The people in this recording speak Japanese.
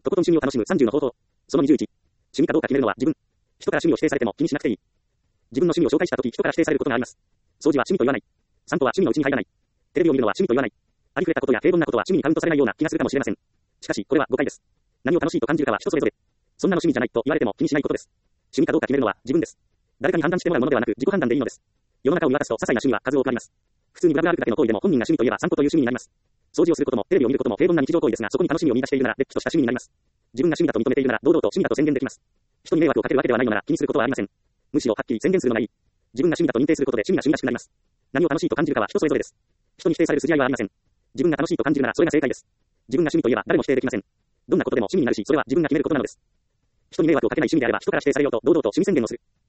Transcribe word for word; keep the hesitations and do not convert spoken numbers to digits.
とことん趣味を楽しむさんじゅうの方法。そのにじゅういち。趣味かどうか決めるのは自分。人から趣味を指定されても気にしなくていい。自分の趣味を紹介したとき人から指定されることがあります。掃除は趣味と言わない。散歩は趣味のうちに入らない。テレビを見るのは趣味と言わない。ありふれたことや平凡なことは趣味にカウントされないような気がするかもしれません。しかし、これは誤解です。何を楽しいと感じるかは人それぞれ。そんなの趣味じゃないと言われても気にしないことです。趣味かどうか決めるのは自分です。誰かに判断してもらうものではなく自己判断でいいのです。世の中を見渡すと些細な趣味は数多くあります。普通にブラブラ歩くだけの行為でも本人が趣味といえば散歩という趣味になります。掃除をすることもテレビを見ることも平凡な日常行為ですが、そこに楽しみを見出しているなら、れっきとした趣味になります。自分が趣味だと認めているなら、堂々と趣味だと宣言できます。人に迷惑をかけるわけではないのなら気にすることはありません。むしろはっきり宣言するのがいい。自分が趣味だと認定することで趣味が趣味らしくなります。何を楽しいと感じるかは人それぞれです。人に否定される筋合いはありません。自分が楽しいと感じるならそれが正解です。自分が趣味といえば誰も否定できません。どんなことでも趣味になるし、それは自分が決めることなのです。人に迷惑をかけない趣味であれば人から否定されようと堂々と趣味宣言をする。